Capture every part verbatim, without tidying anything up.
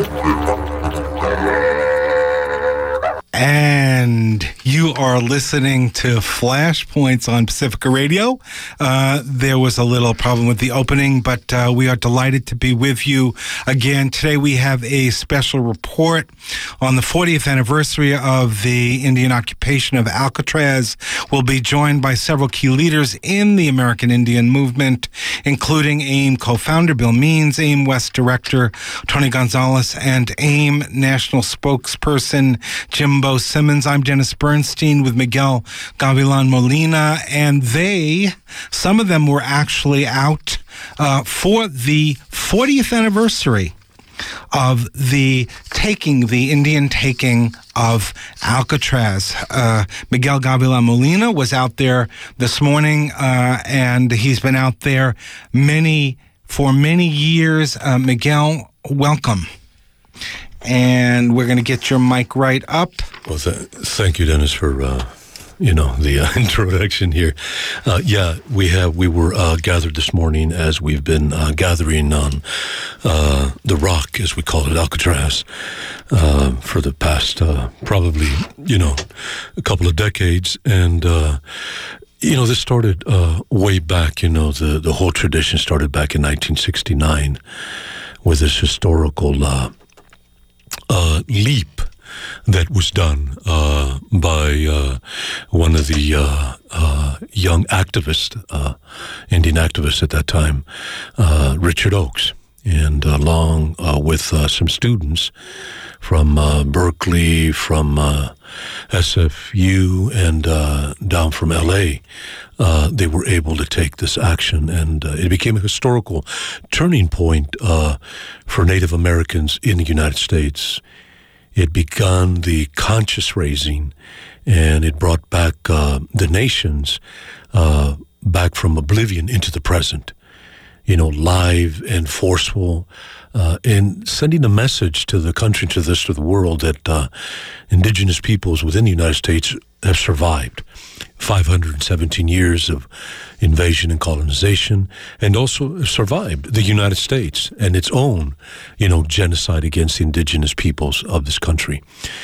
And you are listening to Flashpoints on Pacifica Radio. Uh, there was a little problem with the opening, but uh, we are delighted to be with you again. Today we have a special report on the fortieth anniversary of the Indian occupation of Alcatraz. We'll be joined by several key leaders in the American Indian movement, including AIM co-founder Bill Means, AIM West Director Tony Gonzalez, and AIM National Spokesperson Jimbo Simmons. I'm Dennis Bernstein with Miguel Gavilan Molina, and they, some of them were actually out uh, for the fortieth anniversary of the taking, the Indian taking of Alcatraz. Uh, Miguel Gavilan Molina was out there this morning, uh, and he's been out there many, for many years. Uh, Miguel, welcome. And we're going to get your mic right up. Well, th- thank you, Dennis, for uh, you know the uh, introduction here. Uh, yeah, we have we were uh, gathered this morning as we've been uh, gathering on uh, the rock, as we call it, Alcatraz, uh, for the past uh, probably you know a couple of decades, and. Uh, You know, this started uh, way back, you know, the, the whole tradition started back in nineteen sixty-nine with this historical uh, uh, leap that was done uh, by uh, one of the uh, uh, young activists, uh, Indian activists at that time, uh, Richard Oakes, and along uh, with uh, some students from uh, Berkeley, from uh, S F U, and uh, down from L A, uh, they were able to take this action, and uh, it became a historical turning point uh, for Native Americans in the United States. It began the conscious raising, and it brought back uh, the nations uh, back from oblivion into the present. You know, live and forceful, uh, and sending a message to the country, to this, to the world, that uh, indigenous peoples within the United States have survived five hundred seventeen years of invasion and colonization, and also have survived the United States and its own, you know, genocide against the indigenous peoples of this country.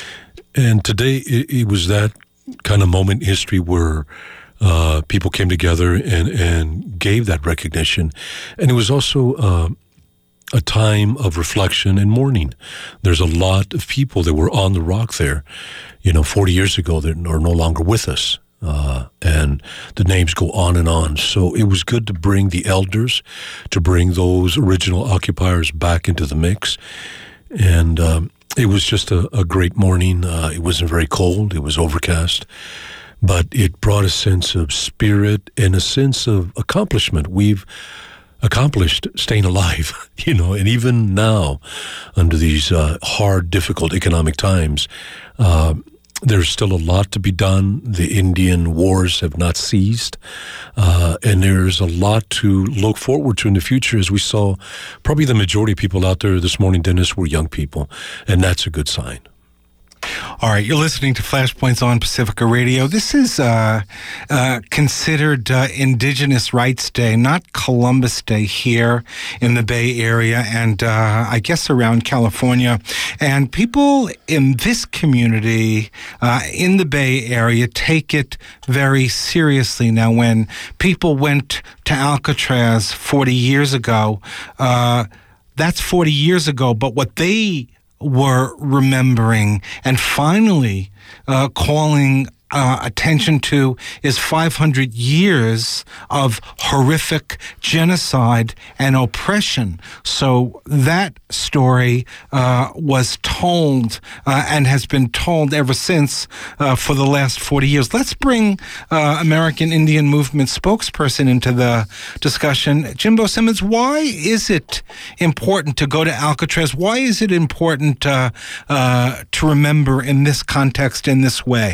And today, it, it was that kind of moment in history where Uh, people came together and, and gave that recognition. And it was also uh, a time of reflection and mourning. There's a lot of people that were on the rock there, you know, forty years ago that are no longer with us. Uh, and the names go on and on. So it was good to bring the elders, to bring those original occupiers back into the mix. And um, it was just a, a great morning. Uh, it wasn't very cold. It was overcast. But it brought a sense of spirit and a sense of accomplishment. We've accomplished staying alive, you know, and even now, under these uh, hard, difficult economic times, uh, there's still a lot to be done. The Indian wars have not ceased, uh, and there's a lot to look forward to in the future. As we saw, probably the majority of people out there this morning, Dennis, were young people, and that's a good sign. All right, you're listening to Flashpoints on Pacifica Radio. This is uh, uh, considered uh, Indigenous Rights Day, not Columbus Day, here in the Bay Area and uh, I guess around California. And people in this community, uh, in the Bay Area, take it very seriously. Now, when people went to Alcatraz forty years ago, uh, that's forty years ago, but what they were remembering and finally uh, calling uh, attention to is five hundred years of horrific genocide and oppression. So that story uh, was told uh, and has been told ever since uh, for the last forty years. Let's bring uh, American Indian Movement spokesperson into the discussion. Jimbo Simmons, why is it important to go to Alcatraz? Why is it important uh, uh, to remember in this context, in this way?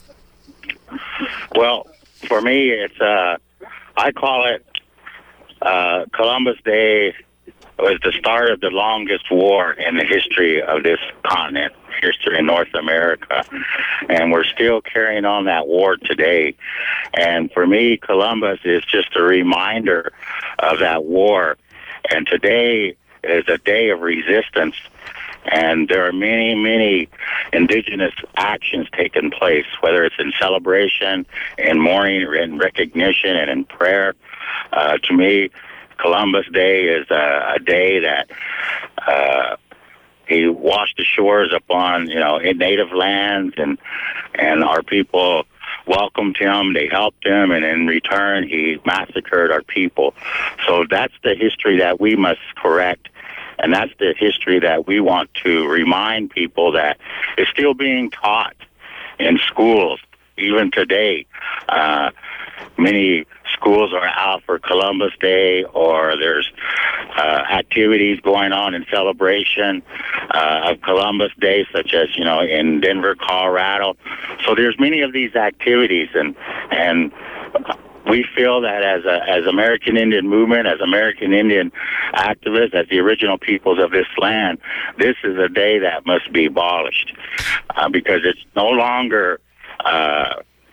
Well, for me, it's, uh, I call it uh, Columbus Day was the start of the longest war in the history of this continent, history in North America. And we're still carrying on that war today. And for me, Columbus is just a reminder of that war. And today is a day of resistance. And there are many, many indigenous actions taking place, whether it's in celebration, in mourning, or in recognition, and in prayer. Uh, to me, Columbus Day is a, a day that uh, he washed the shores upon, you know, in native lands, and and our people welcomed him, they helped him, and in return, he massacred our people. So that's the history that we must correct, and that's the history that we want to remind people that is still being taught in schools, even today. Uh, many schools are out for Columbus Day, or there's uh, activities going on in celebration uh, of Columbus Day, such as, you know, in Denver, Colorado. So there's many of these activities, and and we feel that as a as American Indian movement, as American Indian activists, as the original peoples of this land, this is a day that must be abolished uh, because it's no longer uh,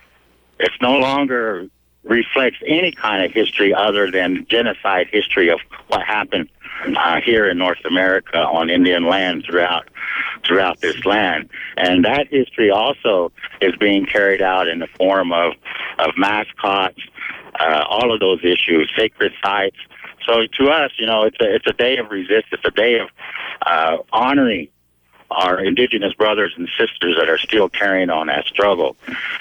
it's no longer reflects any kind of history other than genocide history of what happened uh, here in North America on Indian land throughout throughout this land. And that history also is being carried out in the form of, of mascots, uh, all of those issues, sacred sites. So to us, you know, it's a, it's a day of resistance, a day of uh, honoring our indigenous brothers and sisters that are still carrying on that struggle.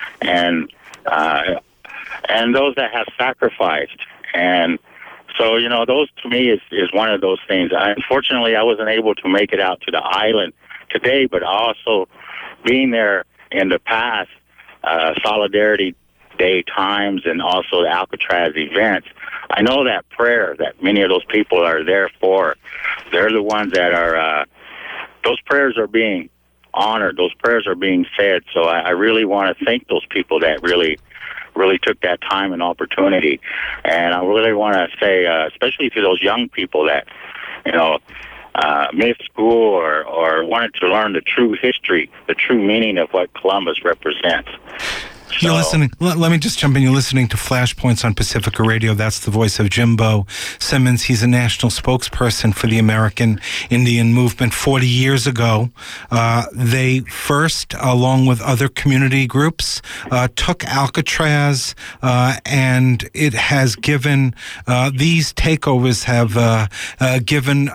And uh, and those that have sacrificed. And so, you know, those to me is, is one of those things. I, unfortunately, I wasn't able to make it out to the island today, but also being there in the past uh, Solidarity Day times and also the Alcatraz events, I know that prayer that many of those people are there for, they're the ones that are, uh, those prayers are being honored, those prayers are being said. So I, I really want to thank those people that really really took that time and opportunity. And I really want to say, uh, especially to those young people that, you know, uh, missed school or, or wanted to learn the true history, the true meaning of what Columbus represents. So, You're listening. Let, let me just jump in. You're listening to Flashpoints on Pacifica Radio. That's the voice of Jimbo Simmons. He's a national spokesperson for the American Indian Movement. Forty years ago, uh, they first, along with other community groups, uh, took Alcatraz, uh, and it has given uh, these takeovers have uh, uh, given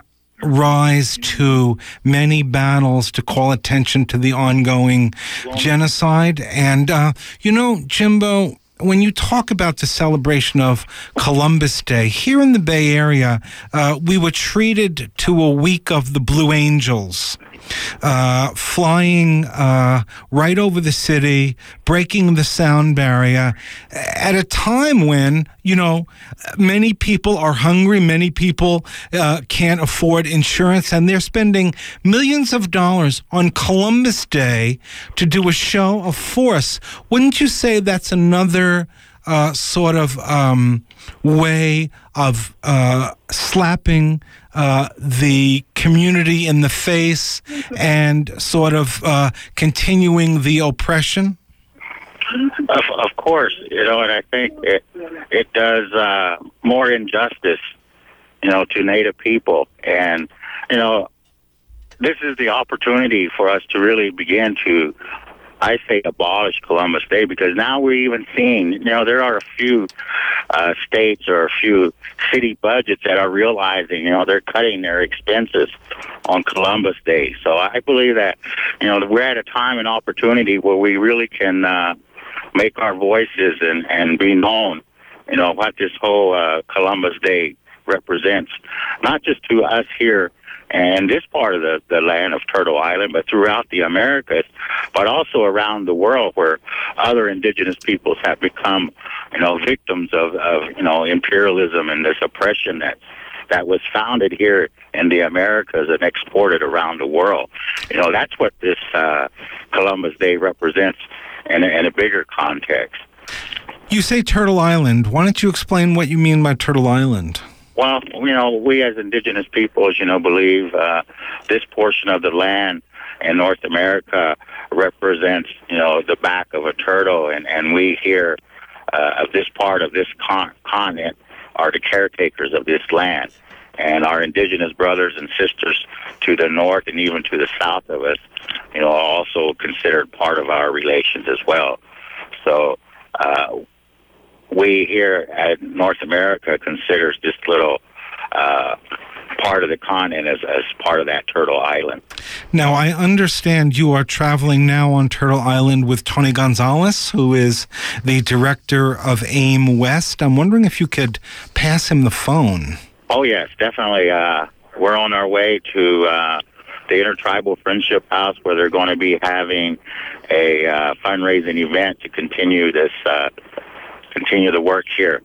rise to many battles to call attention to the ongoing genocide. And, uh, you know, Jimbo, when you talk about the celebration of Columbus Day, here in the Bay Area, uh, we were treated to a week of the Blue Angels. Uh, flying uh, right over the city, breaking the sound barrier, at a time when, you know, many people are hungry, many people uh, can't afford insurance, and they're spending millions of dollars on Columbus Day to do a show of force. Wouldn't you say that's another uh, sort of um, way of uh, slapping uh, the community in the face and sort of uh, continuing the oppression? Of, of course, you know, and I think it it does uh, more injustice, you know, to Native people. And, you know, this is the opportunity for us to really begin to, I say, abolish Columbus Day, because now we're even seeing, you know, there are a few uh, states or a few city budgets that are realizing, you know, they're cutting their expenses on Columbus Day. So I believe that, you know, we're at a time and opportunity where we really can uh, make our voices and, and be known, you know, what this whole uh, Columbus Day represents, not just to us here and this part of the, the land of Turtle Island, but throughout the Americas, but also around the world where other indigenous peoples have become, you know, victims of, of you know, imperialism and this oppression that that was founded here in the Americas and exported around the world. You know, that's what this uh, Columbus Day represents in a, in a bigger context. You say Turtle Island. Why don't you explain what you mean by Turtle Island? Well, you know, we as indigenous peoples, you know, believe uh, this portion of the land in North America represents, you know, the back of a turtle, and, and we here uh, of this part of this con- continent are the caretakers of this land. and our indigenous brothers and sisters to the north and even to the south of us, you know, are also considered part of our relations as well. So uh, we here at North America considers this little uh, part of the continent as, as part of that Turtle Island. Now, I understand you are traveling now on Turtle Island with Tony Gonzalez, who is the director of AIM West. I'm wondering if you could pass him the phone. Oh, yes, definitely. Uh, we're on our way to uh, the Intertribal Friendship House, where they're going to be having a uh, fundraising event to continue this, uh, continue the work here.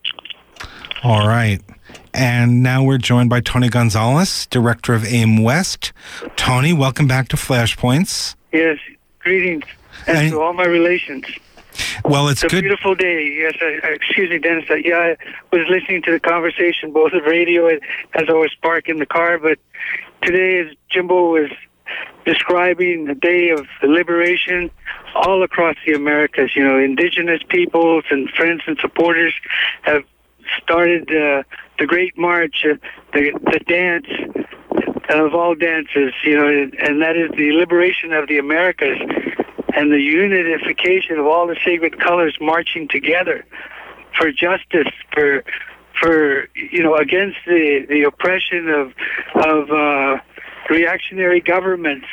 All right. And now we're joined by Tony Gonzalez, director of AIM West. Tony, welcome back to Flashpoints. Yes, greetings, and, and to all my relations. Well, it's, it's a good. beautiful day. Yes, I, I, excuse me, Dennis. I, yeah, I was listening to the conversation, both of radio and as I was parking the car. But today, as Jimbo was describing, the day of liberation all across the Americas, you know, indigenous peoples and friends and supporters have started uh, the Great March, uh, the the dance of all dances, you know, and that is the liberation of the Americas and the unification of all the sacred colors marching together for justice, for for you know, against the, the oppression of of uh, reactionary governments,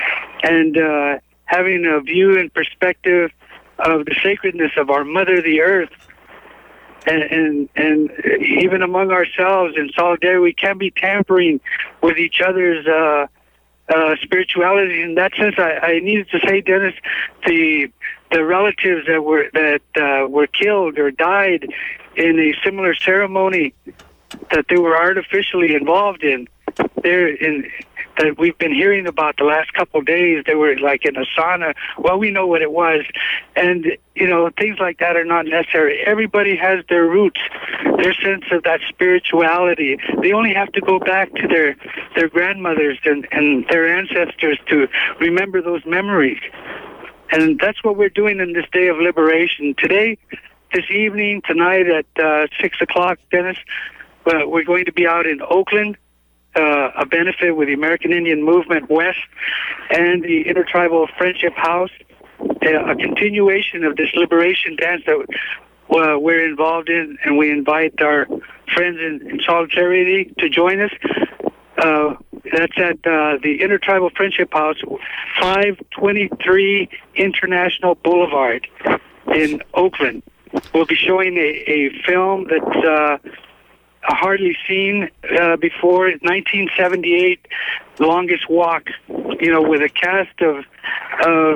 and uh, having a view and perspective of the sacredness of our Mother, the Earth. And, and and even among ourselves in solidarity, we can't be tampering with each other's uh, uh, spirituality. In that sense, I, I needed to say, Dennis, the the relatives that were that uh, were killed or died in a similar ceremony that they were artificially involved in, they're in. That we've been hearing about the last couple of days. They were like in a sauna. Well, we know what it was. And, you know, things like that are not necessary. Everybody has their roots, their sense of that spirituality. They only have to go back to their, their grandmothers and, and their ancestors to remember those memories. And that's what we're doing in this day of liberation. Today, this evening, tonight at uh, six o'clock, Dennis, uh, we're going to be out in Oakland, Uh, a benefit with the American Indian Movement West and the Intertribal Friendship House, uh, a continuation of this liberation dance that uh, we're involved in, and we invite our friends in, in solidarity to join us. Uh, that's at uh, the Intertribal Friendship House, five twenty-three International Boulevard in Oakland. We'll be showing a, a film that's uh, hardly seen uh, before. nineteen seventy-eight, Longest Walk, you know, with a cast of of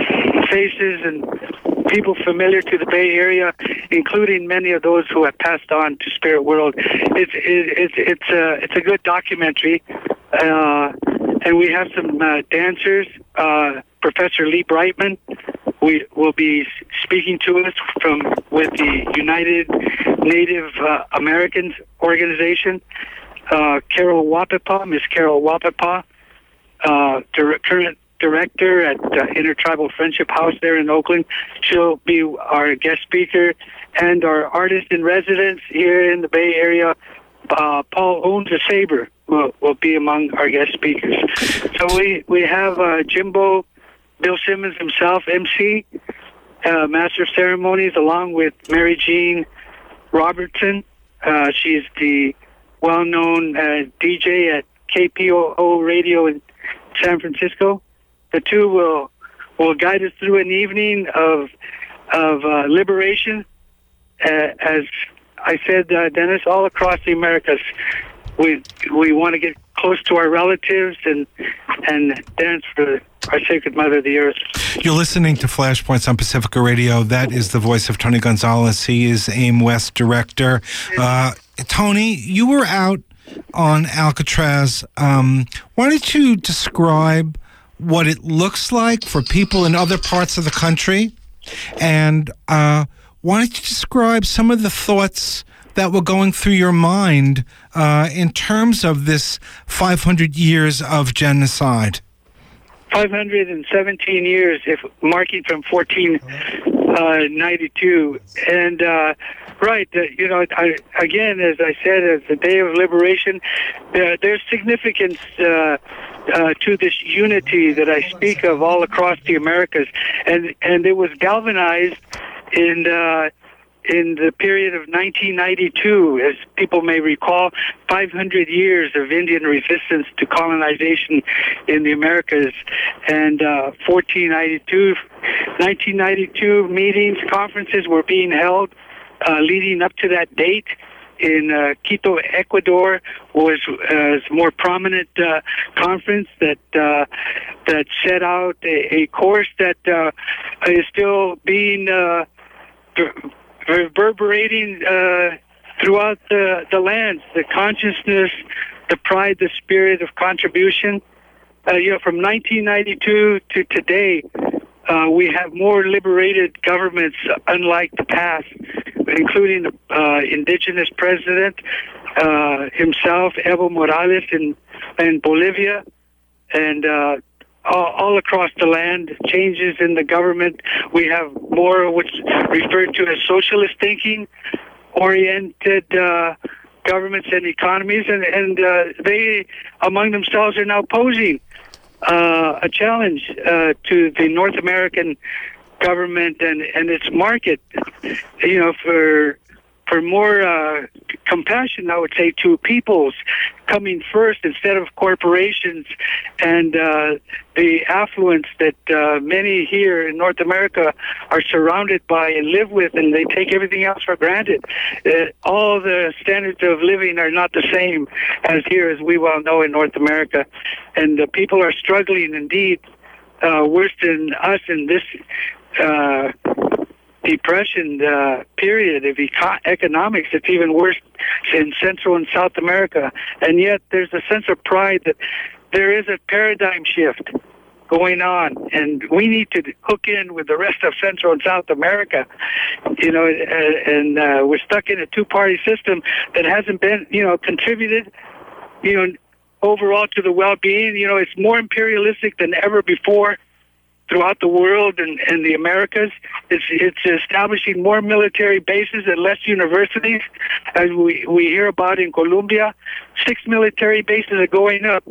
faces and people familiar to the Bay Area, including many of those who have passed on to Spirit World. It's it, it's it's a it's a good documentary, uh, and we have some uh, dancers. Uh, Professor Lee Brightman we will be speaking to us from with the United Native uh, Americans organization. Uh, Carol Wapapa, Miss Carol Wapapa, uh, dir- current director at uh, Intertribal Friendship House there in Oakland. She'll be our guest speaker, and our artist in residence here in the Bay Area, uh, Paul Owns a Saber, will, will be among our guest speakers. So we, we have uh, Jimbo, Bill Simmons himself, M C, uh, Master of Ceremonies, along with Mary Jean Robertson. Uh, she's the well-known uh, D J at K P O O Radio in San Francisco. The two will will guide us through an evening of of uh, liberation. Uh, as I said, uh, Dennis, all across the Americas, we we want to get close to our relatives and and dance for our sacred Mother, the Earth. You're listening to Flashpoints on Pacifica Radio. That is the voice of Tony Gonzalez. He is AIM West director. Uh, Tony, you were out on Alcatraz. Um, why don't you describe what it looks like for people in other parts of the country? And uh, why don't you describe some of the thoughts that were going through your mind uh, in terms of this five hundred years of genocide? five hundred seventeen years, if marking from fourteen uh, ninety-two. And, uh, right, uh, you know, I, again, as I said, as the Day of Liberation, uh, there's significance uh, uh, to this unity that I speak of all across the Americas. And, and it was galvanized in... Uh, in the period of nineteen ninety-two, as people may recall, five hundred years of Indian resistance to colonization in the Americas, and uh, fourteen ninety-two, nineteen ninety-two meetings, conferences were being held uh, leading up to that date. In uh, Quito, Ecuador, was uh, a more prominent uh, conference that uh, that set out a, a course that uh, is still being uh, reverberating uh, throughout the, the lands, the consciousness, the pride, the spirit of contribution. Uh, you know, from nineteen ninety-two to today, uh, we have more liberated governments, unlike the past, including the uh, indigenous president uh, himself, Evo Morales, in, in Bolivia, and uh, all, all across the land, changes in the government. We have more what's referred to as socialist thinking, oriented uh, governments and economies, and, and uh, they, among themselves, are now posing uh, a challenge uh, to the North American government and, and its market, you know, for for more uh, compassion, I would say, to peoples coming first instead of corporations, and uh, the affluence that uh, many here in North America are surrounded by and live with, and they take everything else for granted. Uh, all the standards of living are not the same as here, as we well know, in North America, and the people are struggling indeed, uh, worse than us in this uh depression uh, period of eco- economics. It's even worse in Central and South America. And yet there's a sense of pride that there is a paradigm shift going on, and we need to hook in with the rest of Central and South America. You know, and uh, we're stuck in a two-party system that hasn't been, you know, contributed, you know, overall to the well-being. You know, it's more imperialistic than ever before throughout the world and, and the Americas. It's it's establishing more military bases and less universities, as we, we hear about in Colombia. Six military bases are going up.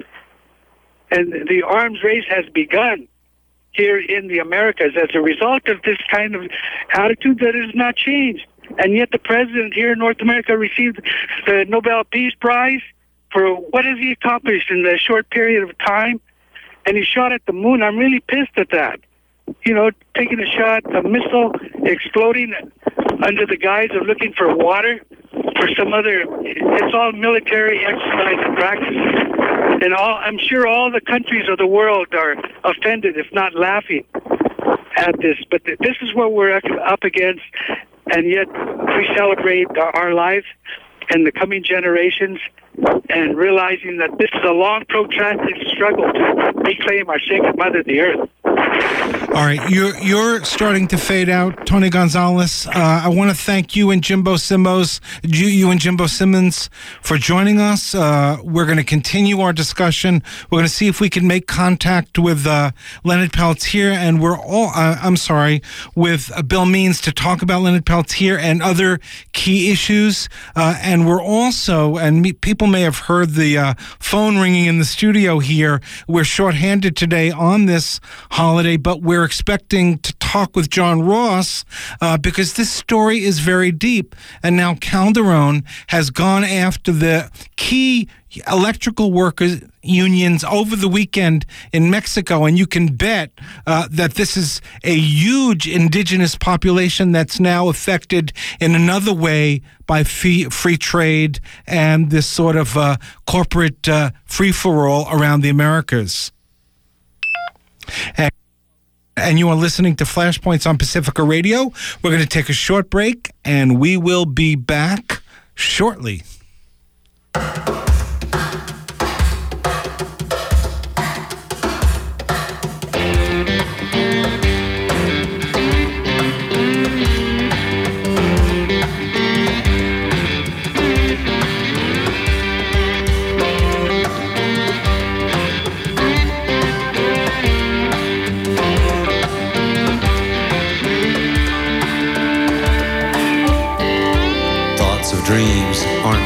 And the arms race has begun here in the Americas as a result of this kind of attitude that has not changed. And yet the president here in North America received the Nobel Peace Prize for what has he accomplished in a short period of time? And he shot at the moon. I'm really pissed at that. You know, taking a shot, a missile exploding under the guise of looking for water, for some other, it's all military exercise and practices. And all, I'm sure all the countries of the world are offended, if not laughing at this. But th- this is what we're up against, and yet we celebrate our, our life and the coming generations, and realizing that this is a long, protracted struggle to reclaim our sacred mother, the earth. All right, you're you're starting to fade out, Tony Gonzalez. Uh, I want to thank you and Jimbo Simmons, you, you and Jimbo Simmons, for joining us. Uh, we're going to continue our discussion. We're going to see if we can make contact with uh, Leonard Peltier, and we're all uh, I'm sorry, with uh, Bill Means to talk about Leonard Peltier and other key issues. Uh, and we're also, and me, people may have heard the uh, phone ringing in the studio here. We're shorthanded today on this holiday, but we're expecting to talk with John Ross uh, because this story is very deep. And now Calderon has gone after the key electrical workers unions over the weekend in Mexico, and you can bet uh, that this is a huge indigenous population that's now affected in another way by fee- free trade and this sort of uh, corporate uh, free-for-all around the Americas. And And you are listening to Flashpoints on Pacifica Radio. We're going to take a short break, and we will be back shortly.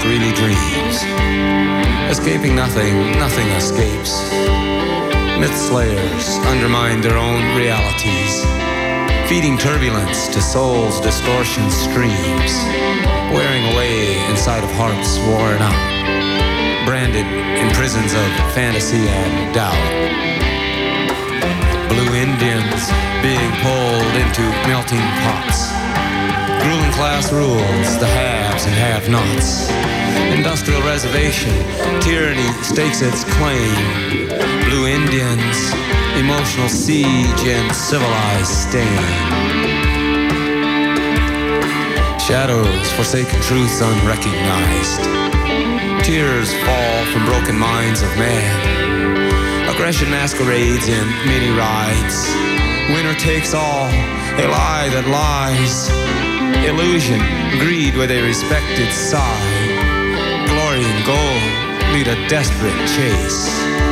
really dreams. Escaping nothing, nothing escapes. Myth slayers undermine their own realities, feeding turbulence to soul's distortion streams, wearing away inside of hearts worn out, branded in prisons of fantasy and doubt. Blue Indians being pulled into melting pots. Ruling class rules the haves and have-nots. Industrial reservation, tyranny stakes its claim. Blue Indians, emotional siege and civilized stain. Shadows forsaken truths unrecognized. Tears fall from broken minds of man. Aggression masquerades in many rides. Winner takes all, a lie that lies. Illusion, greed with a respected sigh. Glory and gold lead a desperate chase.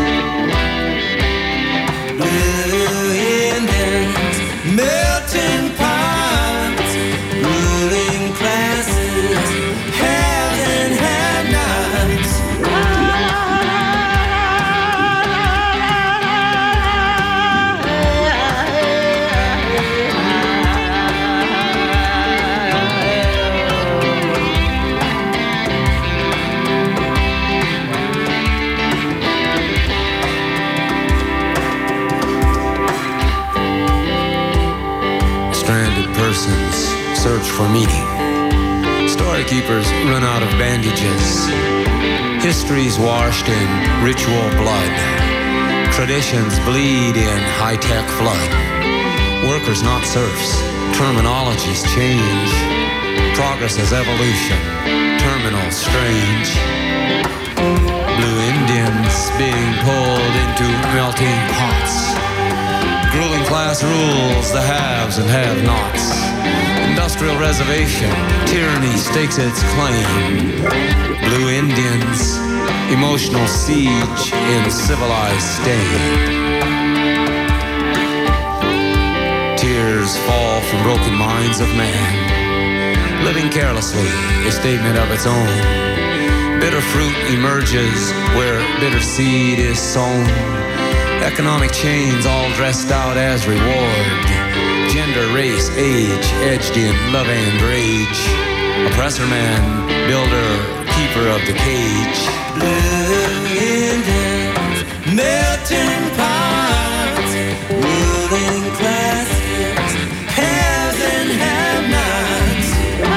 Blue Indians, melting pots, ruling classes, haves and have-nots. Search for meaning. Story keepers run out of bandages. Histories washed in ritual blood. Traditions bleed in high-tech flood. Workers not serfs. Terminologies change. Progress is evolution. Terminal strange. Blue Indians being pulled into melting pots. Grueling class rules the haves and have-nots. Industrial reservation, tyranny stakes its claim. Blue Indians, emotional siege in civilized stain. Tears fall from broken minds of man. Living carelessly, a statement of its own. Bitter fruit emerges where bitter seed is sown. Economic chains all dressed out as reward. Gender, race, age, edged in love and rage. Oppressor man, builder, keeper of the cage. Blue Indians, melting pots, ruling classes, haves and have-nots.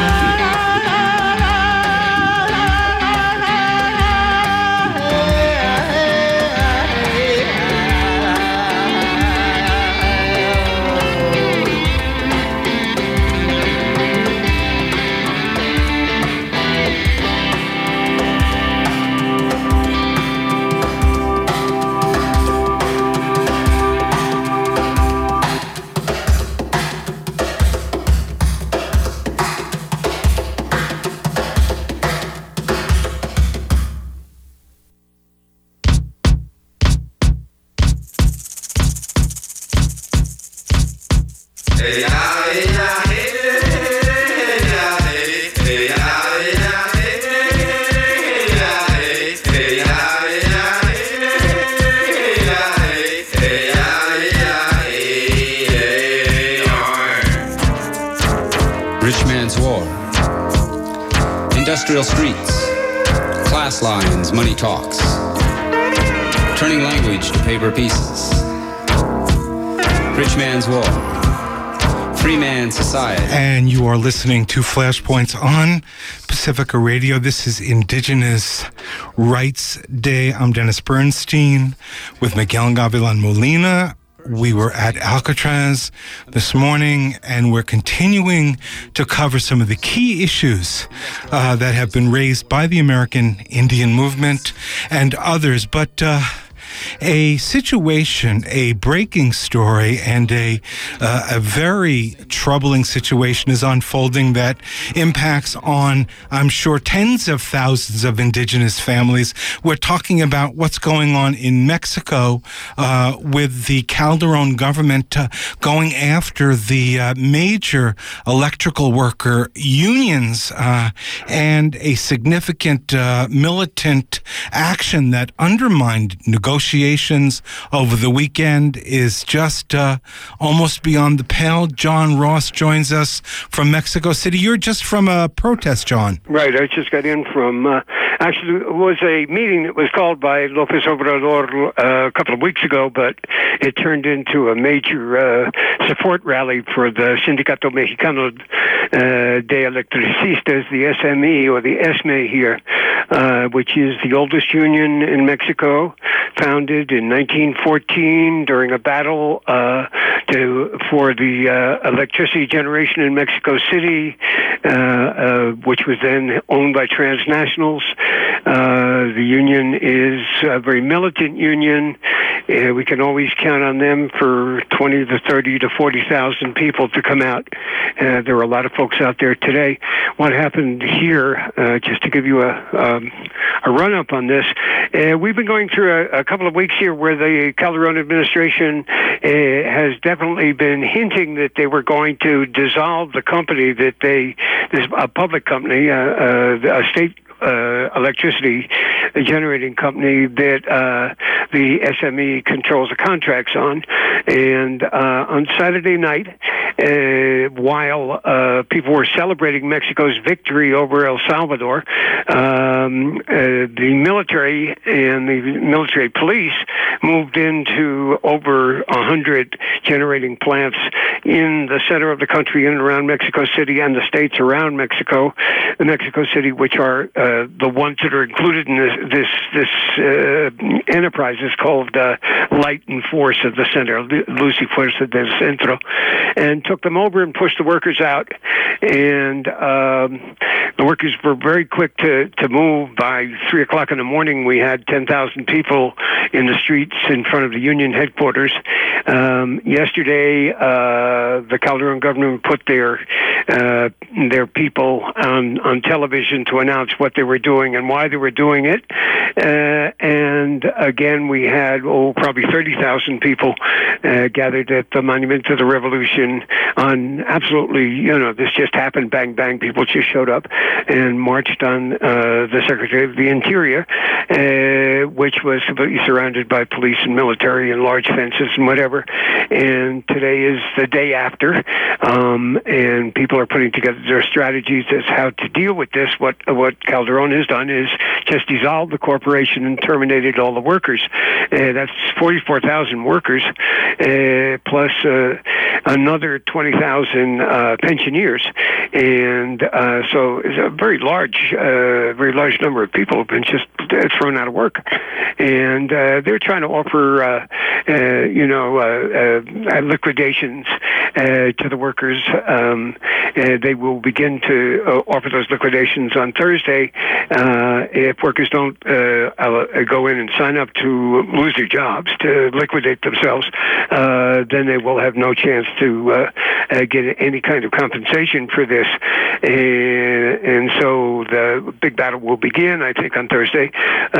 Industrial streets, class lines, money talks, turning language to paper pieces. Rich man's war, free man's society. And you are listening to Flashpoints on Pacifica Radio. This is Indigenous Rights Day. I'm Dennis Bernstein with Miguel Gavilan Molina. We were at Alcatraz this morning, and we're continuing to cover some of the key issues uh, that have been raised by the American Indian movement and others. But uh, a situation, a breaking story, and a uh, a very troubling situation is unfolding that impacts on, I'm sure, tens of thousands of indigenous families. We're talking about what's going on in Mexico uh, with the Calderon government uh, going after the uh, major electrical worker unions uh, and a significant uh, militant action that undermined negotiations over the weekend is just uh, almost beyond the pale. John Ross joins us from Mexico City. You're just from a protest, John. Right. I just got in from, uh, actually, it was a meeting that was called by López Obrador uh, a couple of weeks ago, but it turned into a major uh, support rally for the Sindicato Mexicano uh, de Electricistas, the S M E, or the ESME here, uh, which is the oldest union in Mexico, founded in nineteen fourteen during a battle uh, to for the uh, electricity generation in Mexico City, uh, uh, which was then owned by transnationals. Uh, the union is a very militant union. Uh, we can always count on them for twenty to thirty to forty thousand people to come out. Uh, there are a lot of folks out there today. What happened here, uh, just to give you a um, a run up on this, uh, we've been going through a, a couple of weeks here where the Calderon administration uh, has definitely been hinting that they were going to dissolve the company that they, this a public company, uh, uh, a state Uh, electricity generating company that uh, the S M E controls the contracts on. And uh, on Saturday night, uh, while uh, people were celebrating Mexico's victory over El Salvador, um, uh, the military and the military police moved into over one hundred generating plants in the center of the country, in and around Mexico City and the states around Mexico, Mexico City, which are uh, the ones that are included in this this, this uh, enterprise is called uh, Light and Force of the Center, Luz y Fuerza del Centro, and took them over and pushed the workers out. And um, the workers were very quick to, to move. By three o'clock in the morning, we had ten thousand people in the streets in front of the union headquarters. Um, yesterday, uh, the Calderon government put their uh, their people on, on television to announce what they were doing and why they were doing it. Uh, and again, we had, oh, probably thirty thousand people uh, gathered at the Monument to the Revolution on absolutely, you know, this just happened, bang, bang, people just showed up and marched on uh, the Secretary of the Interior, uh, which was completely surrounded by police and military and large fences and whatever. And today is the day after, um, and people are putting together their strategies as how to deal with this. What what Calderon has done is just dissolved the corporation and terminated all the workers. Uh, that's forty-four thousand workers, uh, plus uh, another twenty thousand uh, pensioners. And uh, so it's a very large, uh, very large number of people have been just thrown out of work. And uh, they're trying to offer, uh, uh, you know, uh, uh, liquidations uh, to the workers. Um, uh, they will begin to uh, offer those liquidations on Thursday. Uh, if workers don't uh, go in and sign up to lose their jobs, to liquidate themselves, uh, then they will have no chance to uh, uh, get any kind of compensation for this. And, and so the big battle will begin, I think, on Thursday. Uh,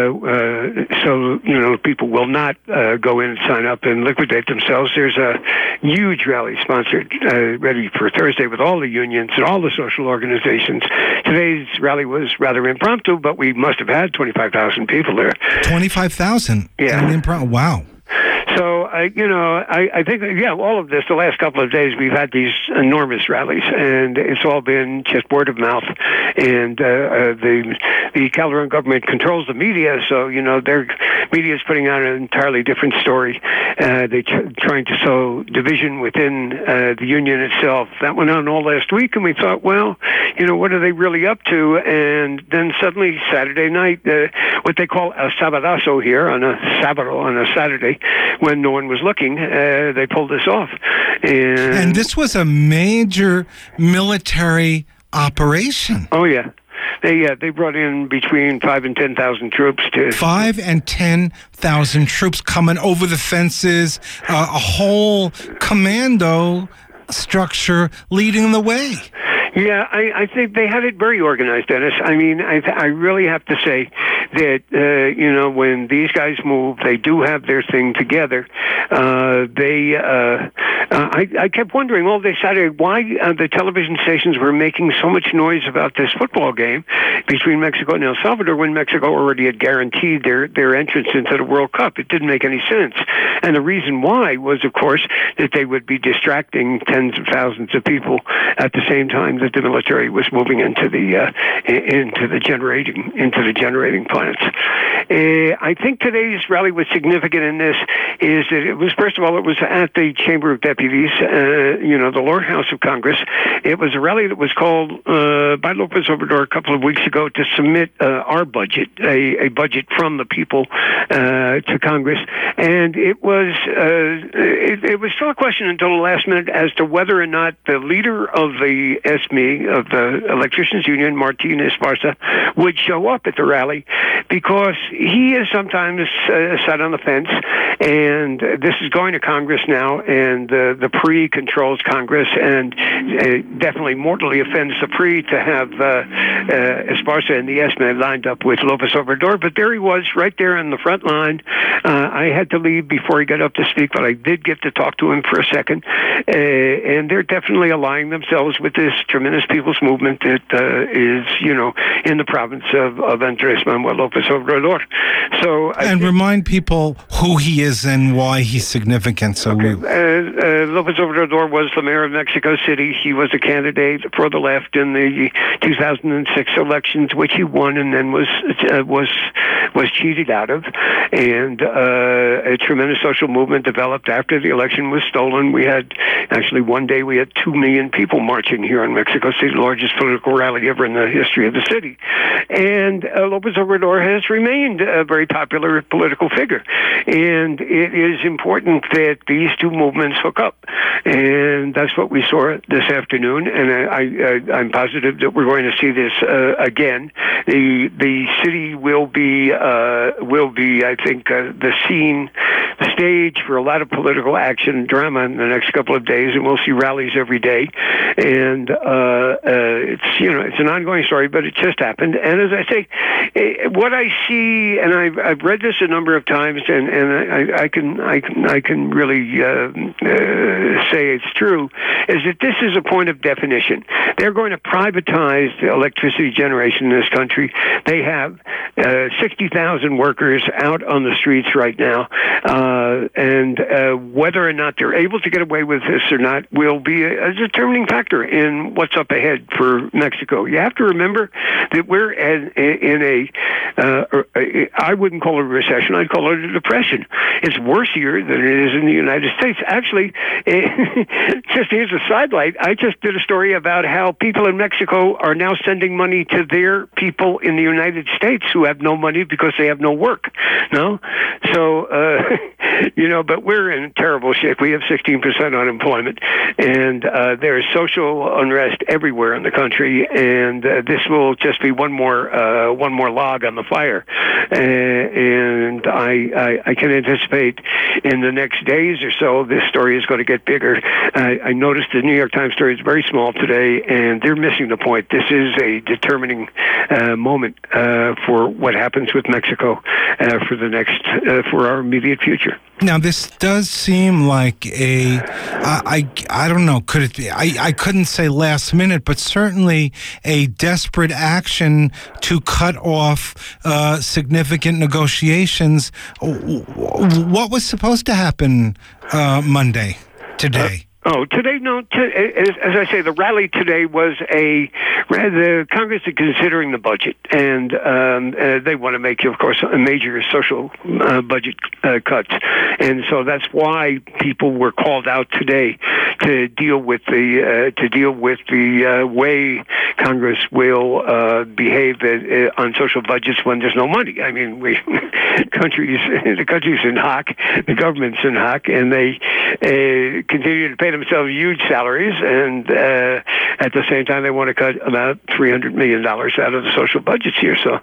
uh, so, you know, people will not uh, go in and sign up and liquidate themselves. There's a huge rally sponsored, uh, ready for Thursday with all the unions and all the social organizations. Today's rally was rather impromptu, but we must have had twenty-five thousand people there. twenty-five thousand? Yeah. Improm- wow. So, I, you know, I, I think, yeah, all of this, the last couple of days, we've had these enormous rallies, and it's all been just word of mouth. And uh, uh, the the Calderon government controls the media, so, you know, their media is putting out an entirely different story. Uh, they're ch- trying to sow division within uh, the union itself. That went on all last week, and we thought, well, you know, what are they really up to? And then suddenly, Saturday night, uh, what they call a sabadazo here, on a sabado, on a Saturday, when no one was looking, uh, they pulled this off. And, and this was a major military operation. Oh, yeah. they yeah they brought in between five and ten thousand troops to five and ten thousand troops coming over the fences, uh, a whole commando structure leading the way. Yeah, I, I think they had it very organized, Dennis. I mean, I, I really have to say that, uh, you know, when these guys move, they do have their thing together. Uh, they, uh, uh, I, I kept wondering all day Saturday why uh, the television stations were making so much noise about this football game between Mexico and El Salvador when Mexico already had guaranteed their, their entrance into the World Cup. It didn't make any sense. And the reason why was, of course, that they would be distracting tens of thousands of people at the same time that the military was moving into the uh, into the generating into the generating plants. Uh, I think today's rally was significant in this is that it was, first of all, it was at the Chamber of Deputies, uh, you know, the lower house of Congress. It was a rally that was called uh, by López Obrador a couple of weeks ago to submit uh, our budget, a, a budget from the people uh, to Congress, and it was uh, it, it was still a question until the last minute as to whether or not the leader of the S M E, of the Electricians Union, Martin Esparza, would show up at the rally, because he is sometimes uh, sat on the fence, and this is going to Congress now, and uh, the P R I controls Congress, and uh, definitely mortally offends the P R I to have uh, uh, Esparza and the S M E lined up with López Obrador, but there he was, right there in the front line. Uh, I had to leave before he got up to speak, but I did get to talk to him for a second, uh, and they're definitely aligning themselves with this tremendous people's movement that uh, is, you know, in the province of, of Andrés Manuel López Obrador. So, I and think, remind people who he is and why he's significant. So, okay. we, uh, uh, López Obrador was the mayor of Mexico City. He was a candidate for the left in the two thousand six elections, which he won, and then was uh, was was cheated out of. And uh, a tremendous social movement developed after the election was stolen. We had actually one day we had two million people marching here in Mexico City, the largest political rally ever in the history of the city. And uh, López Obrador has remained a very popular political figure. And it is important that these two movements hook up. And that's what we saw this afternoon. And I, I, I'm positive that we're going to see this uh, again. The the city will be, uh, will be I think, uh, the scene, the stage for a lot of political action and drama in the next couple of days. And we'll see rallies every day. And uh, uh, it's, you know, it's an ongoing story, but it just happened. And as I say, what I see, and I've, I've read this a number of times, and, and I, I can I can I can really uh, uh, say it's true, is that this is a point of definition. They're going to privatize the electricity generation in this country. They have uh, sixty thousand workers out on the streets right now, uh, and uh, whether or not they're able to get away with this or not will be a, a determining factor in what's up ahead for Mexico. You have to remember that we're in, in a, uh, I wouldn't call it a recession, I'd call it a depression. It's worse here than it is in the United States. Actually, just here's a sidelight. I just did a story about how people in Mexico are now sending money to their people in the United States who have no money because they have no work. No? So, uh, you know, but we're in terrible shape. We have sixteen percent unemployment, and uh, there is social unrest everywhere in the country, and uh, this will just be one more uh, one more log on the fire. Uh, and I, I I can anticipate in the next days or so this story is going to get bigger. I, I noticed the New York Times story is very small today, and they're missing the point. This is a determining uh, moment uh, for what happens with Mexico uh, for the next uh, for our immediate future. Now, this does seem like a, I, I, I don't know, could it be, I, I couldn't say last minute, but certainly a desperate action to cut off uh, significant negotiations. What was supposed to happen uh, Monday, today? Uh- Oh, today, no, t- as, as I say, the rally today was a, the Congress is considering the budget, and um, uh, they want to make, of course, a major social uh, budget uh, cuts. And so that's why people were called out today to deal with the, uh, to deal with the uh, way Congress will uh, behave uh, on social budgets when there's no money. I mean, we, countries, the country's in hock, the government's in hock, and they, uh, continue to pay themselves huge salaries, and uh, at the same time, they want to cut about three hundred million dollars out of the social budgets here. So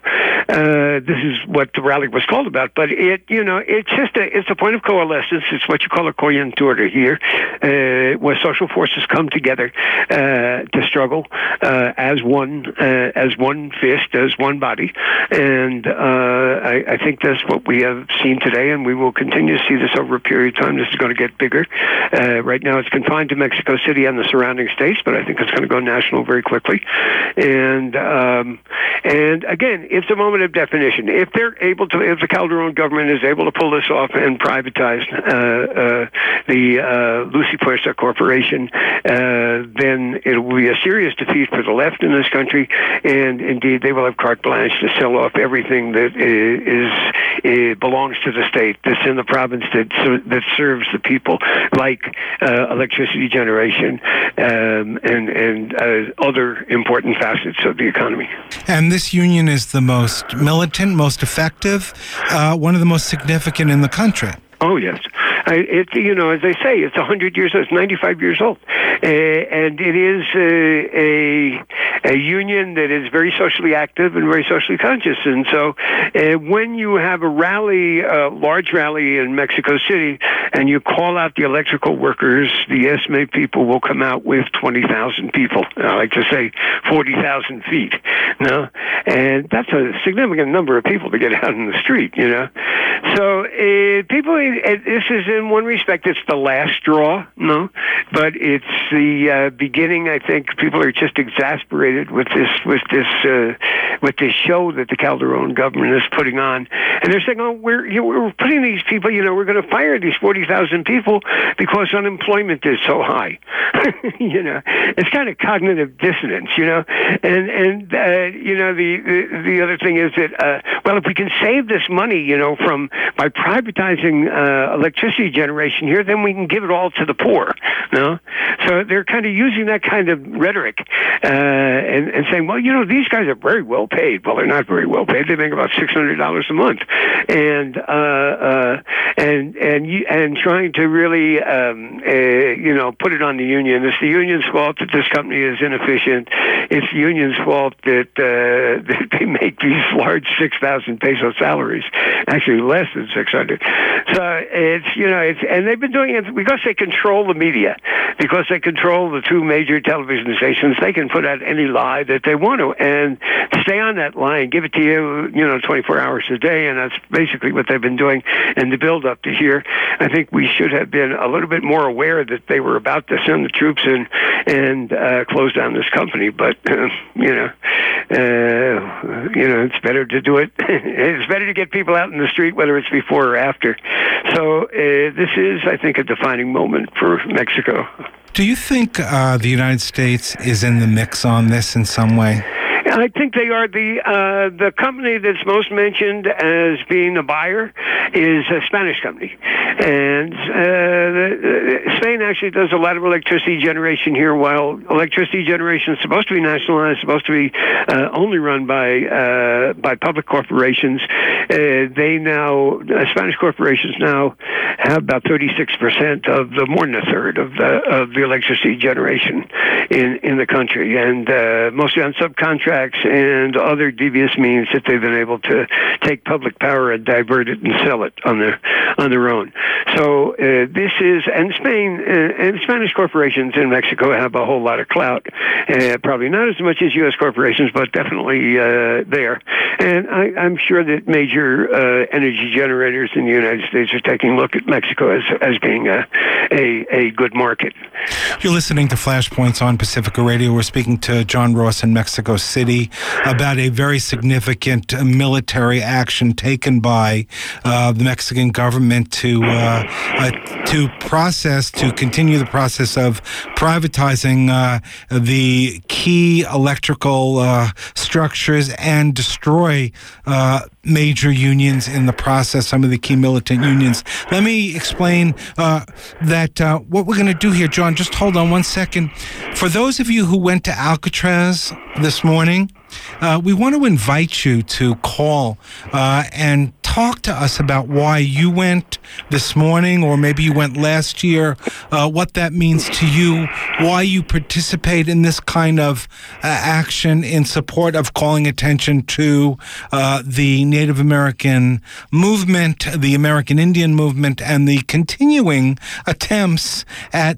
uh, this is what the rally was called about. But it, you know, it's just a, it's a point of coalescence. It's what you call a coyuntura here, uh, where social forces come together uh, to struggle uh, as one, uh, as one fist, as one body. And uh, I, I think that's what we have seen today, and we will continue to see this over a period of time. This is going to get bigger. Uh, right now, it's confined to Mexico City and the surrounding states, but I think it's going to go national very quickly. And um, and again, it's a moment of definition. If they're able to, if the Calderon government is able to pull this off and privatize uh, uh, the uh, Luz y Fuerza Corporation, uh, then it will be a serious defeat for the left in this country, and indeed they will have carte blanche to sell off everything that is, is belongs to the state, that's in the province, that that serves the people, like uh, electricity generation um, and and uh, other important facets of the economy. And this union is the most militant, most effective, uh, one of the most significant in the country. Oh, yes. I, it, you know, as they say, it's one hundred years old. It's ninety-five years old. Uh, and it is uh, a a union that is very socially active and very socially conscious. And so uh, when you have a rally, a large rally in Mexico City, and you call out the electrical workers, the estimated people will come out with twenty thousand people. I like to say forty thousand feet. No? And that's a significant number of people to get out in the street, you know. So uh, people, uh, this is in one respect, it's the last straw, no? But it's the uh, beginning. I think people are just exasperated with this, with this, uh, with this show that the Calderon government is putting on, and they're saying, "Oh, we're you know, we're putting these people. You know, we're going to fire these forty thousand people because unemployment is so high." You know, it's kind of cognitive dissonance. You know, and and uh, you know the, the the other thing is that uh, well, if we can save this money, you know, from by privatizing uh, electricity generation here, then we can give it all to the poor. No, so they're kind of using that kind of rhetoric uh, and, and saying, well, you know, these guys are very well paid. Well, they're not very well paid. They make about six hundred dollars a month, and uh, uh, and and you, and trying to really um, uh, you know put it on the union. It's the union's fault that this company is inefficient. It's the union's fault that, uh, that they make these large six thousand peso salaries, actually less than six hundred. So it's you know it's and they've been doing it because they control the media, because they control the two major television stations. They can put out any lie that they want to and stay on that line, give it to you, you know, twenty-four hours a day, and that's basically what they've been doing in the build up to here. I think we should have been a little bit more aware that they were about to send the troops in and uh, close down this company, but uh, you know, uh, you know, it's better to do it. It's better to get people out in the street, whether it's before or after. So uh, this is, I think, a defining moment for Mexico. Do you think uh, the United States is in the mix on this in some way? I think they are. The uh, the company that's most mentioned as being a buyer is a Spanish company, and uh, the, the, Spain actually does a lot of electricity generation here. While electricity generation is supposed to be nationalized, supposed to be uh, only run by uh, by public corporations, uh, they now uh, Spanish corporations now have about thirty-six percent of the more than a third of the of the electricity generation in in the country, and uh, mostly on subcontract and other devious means that they've been able to take public power and divert it and sell it on their on their own. So uh, this is, and Spain uh, and Spanish corporations in Mexico have a whole lot of clout. Uh, probably not as much as U S corporations, but definitely uh, there. And I, I'm sure that major uh, energy generators in the United States are taking a look at Mexico as as being a a, a good market. You're listening to Flashpoints on Pacifica Radio. We're speaking to John Ross in Mexico City about a very significant uh, military action taken by uh, the Mexican government to uh, uh, to process, to continue the process of privatizing uh, the key electrical uh, structures and destroy uh, major unions in the process, some of the key militant unions. Let me explain uh, that uh, what we're going to do here, John, just hold on one second. For those of you who went to Alcatraz this morning, Uh, we want to invite you to call uh, and talk to us about why you went this morning, or maybe you went last year, uh, what that means to you, why you participate in this kind of uh, action in support of calling attention to uh, the Native American movement, the American Indian movement, and the continuing attempts at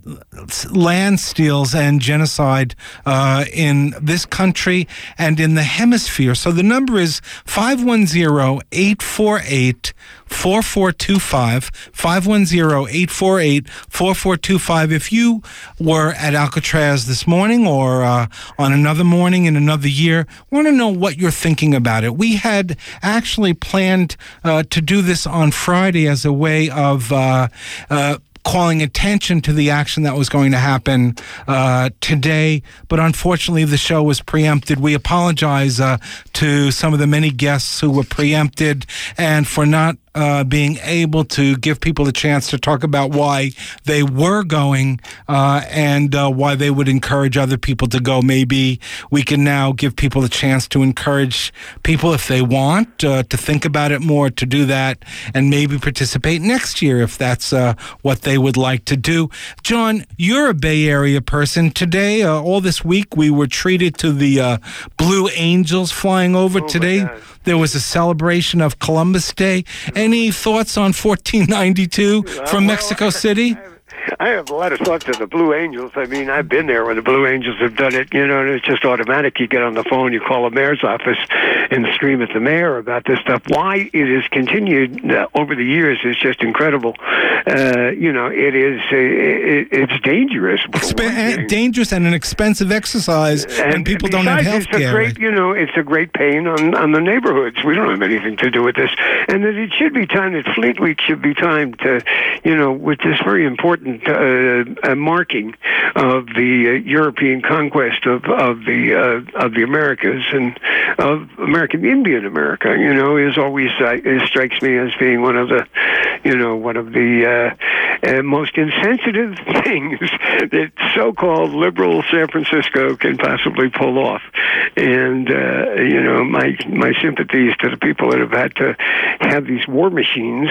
land steals and genocide uh, in this country and in the hemisphere. So the number is five one zero, eight four eight, four four two five, five one zero, eight four eight, four four two five. If you were at Alcatraz this morning or uh, on another morning in another year, want to know what you're thinking about it. We had actually planned uh, to do this on Friday as a way of uh, uh, calling attention to the action that was going to happen uh, today, but unfortunately the show was preempted. We apologize uh, to some of the many guests who were preempted and for not Uh, being able to give people a chance to talk about why they were going uh, and uh, why they would encourage other people to go. Maybe we can now give people a chance to encourage people, if they want, uh, to think about it more, to do that, and maybe participate next year if that's uh, what they would like to do. John, you're a Bay Area person. Today, uh, all this week, we were treated to the uh, Blue Angels flying over. Oh, today. There was a celebration of Columbus Day. Any thoughts on fourteen ninety-two from well, Mexico City? I have a lot of thoughts of the Blue Angels. I mean, I've been there when the Blue Angels have done it, you know, and it's just automatic. You get on the phone, you call the mayor's office and scream at the mayor about this stuff. Why it has continued uh, over the years is just incredible. Uh, you know, it is, uh, it, it's dangerous. Expen- dangerous and an expensive exercise, and, and people don't have health it's care. A great, you know, it's a great pain on, on the neighborhoods. We don't have anything to do with this. And that it should be time, that Fleet Week should be time to, you know, with this very important Uh, a marking of the uh, European conquest of of the uh, of the Americas and of American Indian America, you know, is always uh, it strikes me as being one of the, you know, one of the uh, uh, most insensitive things that so-called liberal San Francisco can possibly pull off. And uh, you know, my my sympathies to the people that have had to have these war machines,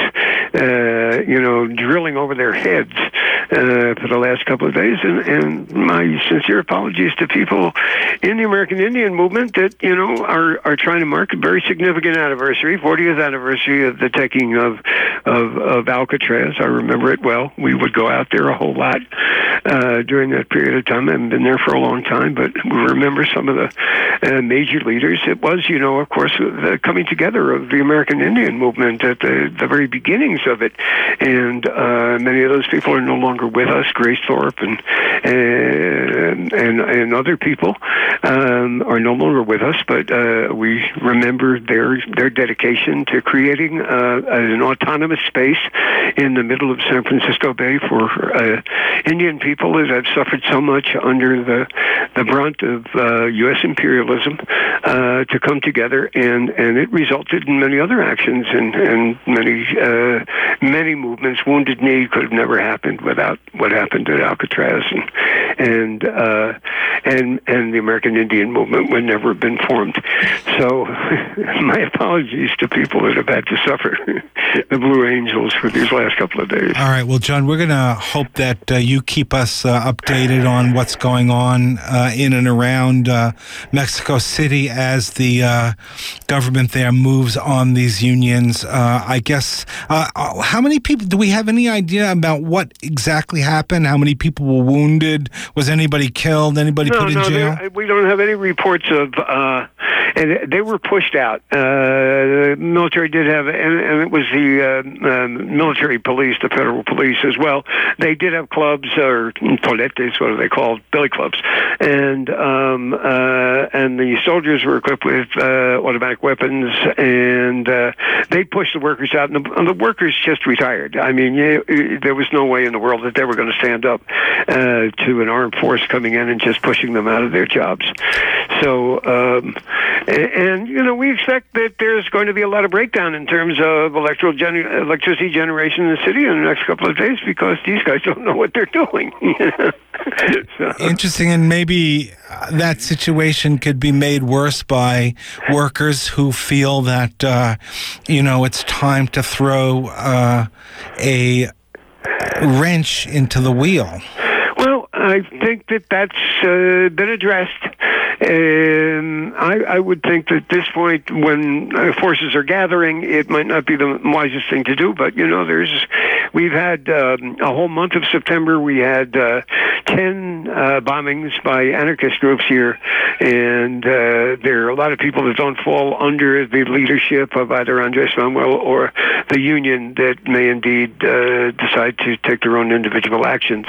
uh, you know, drilling over their heads Uh, for the last couple of days, and, and my sincere apologies to people in the American Indian movement that, you know, are, are trying to mark a very significant anniversary, fortieth anniversary of the taking of, of, of Alcatraz. I remember it well. We would go out there a whole lot uh, during that period of time. I haven't been there for a long time, but we remember some of the uh, major leaders. It was, you know, of course, the coming together of the American Indian movement at the, the very beginnings of it, and uh, many of those people are no longer with us. Grace Thorpe and and and, and other people um, are no longer with us, but uh, we remember their their dedication to creating uh, an autonomous space in the middle of San Francisco Bay for uh, Indian people that have suffered so much under the the brunt of uh, U S imperialism uh, to come together, and, and it resulted in many other actions and and many uh, many movements. Wounded Knee could have never happened without what happened at Alcatraz, and and uh, and and the American Indian movement would never have been formed. So, my apologies to people that have had to suffer the Blue Angels for these last couple of days. All right. Well, John, we're going to hope that uh, you keep us uh, updated on what's going on uh, in and around uh, Mexico City as the uh, government there moves on these unions. Uh, I guess, uh, how many people, do we have any idea about what exactly happened? How many people were wounded? Was anybody killed? Anybody no, put in no, jail? There, we don't have any reports of, uh, and they were pushed out. Uh, the military did have, and, and it was the uh, uh, military police, the federal police as well. They did have clubs, or toletes, what are they called? Billy clubs. And um, uh, and the soldiers were equipped with uh, automatic weapons, and uh, they pushed the workers out, and the, and the workers just retired. I mean, you, there was no way in the world that they were going to stand up uh, to an armed force coming in and just pushing them out of their jobs. So, um, And, you know, we expect that there's going to be a lot of breakdown in terms of electrical gen- electricity generation in the city in the next couple of days because these guys don't know what they're doing. So. Interesting, and maybe that situation could be made worse by workers who feel that, uh, you know, it's time to throw uh, a wrench into the wheel. Well, I think that that's uh, been addressed. Um, I, I would think that at this point, when uh, forces are gathering, it might not be the wisest thing to do. But you know, there's we've had um, a whole month of September. We had uh, ten uh, bombings by anarchist groups here, and uh, there are a lot of people that don't fall under the leadership of either Andres Manuel or the union that may indeed uh, decide to take their own individual actions.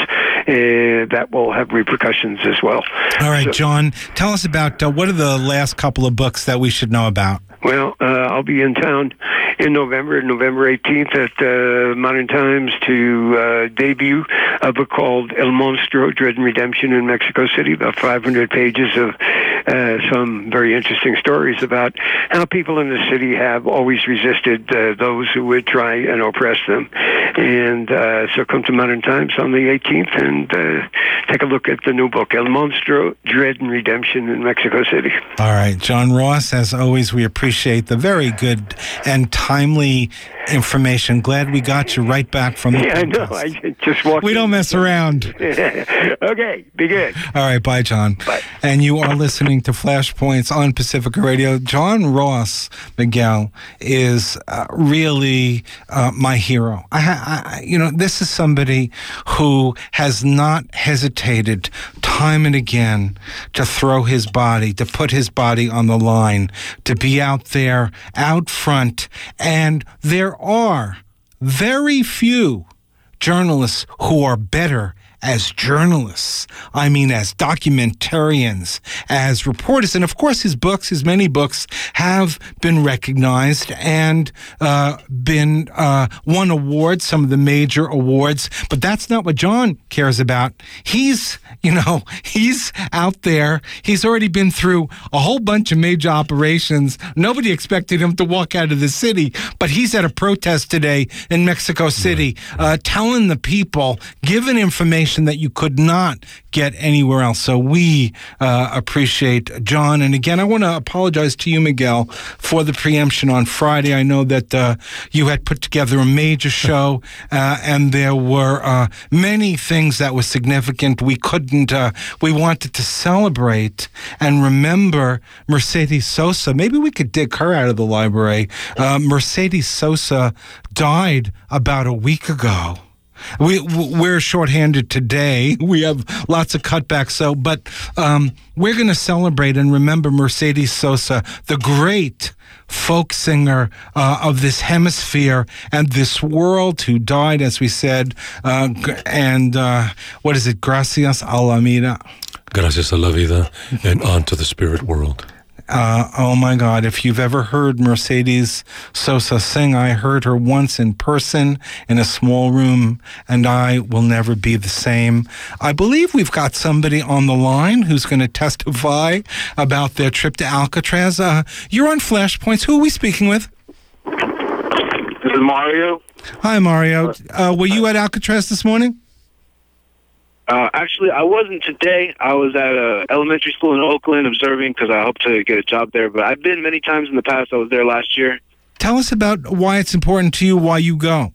Uh, that will have repercussions as well. All right, so, John, tell us about uh, what are the last couple of books that we should know about? Well, uh, I'll be in town in November, November eighteenth at uh, Modern Times to uh, debut a book called El Monstruo, Dread and Redemption in Mexico City, about five hundred pages of uh, some very interesting stories about how people in the city have always resisted uh, those who would try and oppress them. And uh, so come to Modern Times on the eighteenth and uh, take a look at the new book, El Monstruo, Dread and Redemption in Mexico City. All right, John Ross, as always, we appreciate the very good and timely information. Glad we got you right back from the Yeah, I know. contest. I just walked We in. don't mess around. Okay, be good. All right, bye, John. Bye. And you are listening to Flashpoints on Pacifica Radio. John Ross Miguel is uh, really uh, my hero. I, I, you know, this is somebody who has not hesitated time and again to throw his body, to put his body on the line, to be out there, out front. And there are very few journalists who are better as journalists. I mean, as documentarians, as reporters. And of course, his books, his many books, have been recognized and uh, been uh, won awards, some of the major awards. But that's not what John cares about. He's, you know, he's out there. He's already been through a whole bunch of major operations. Nobody expected him to walk out of the city, but he's at a protest today in Mexico City, uh, telling the people, giving information that you could not get anywhere else. So we uh, appreciate John. And again, I want to apologize to you, Miguel, for the preemption on Friday. I know that uh, you had put together a major show, uh, and there were uh, many things that were significant. We couldn't, uh, we wanted to celebrate and remember Mercedes Sosa. Maybe we could dig her out of the library. Uh, Mercedes Sosa died about a week ago. We, we're shorthanded today. We have lots of cutbacks. So, but um, we're going to celebrate and remember Mercedes Sosa, the great folk singer uh, of this hemisphere and this world, who died, as we said, uh, and uh, what is it? Gracias a la vida. Gracias a la vida, and on to the spirit world. Uh, oh my God, if you've ever heard Mercedes Sosa sing, I heard her once in person in a small room, and I will never be the same. I believe we've got somebody on the line who's going to testify about their trip to Alcatraz. Uh, you're on Flashpoints. Who are we speaking with? This is Mario. Hi, Mario. Uh, were you at Alcatraz this morning? Uh, actually, I wasn't today. I was at a elementary school in Oakland observing because I hope to get a job there. But I've been many times in the past. I was there last year. Tell us about why it's important to you, why you go.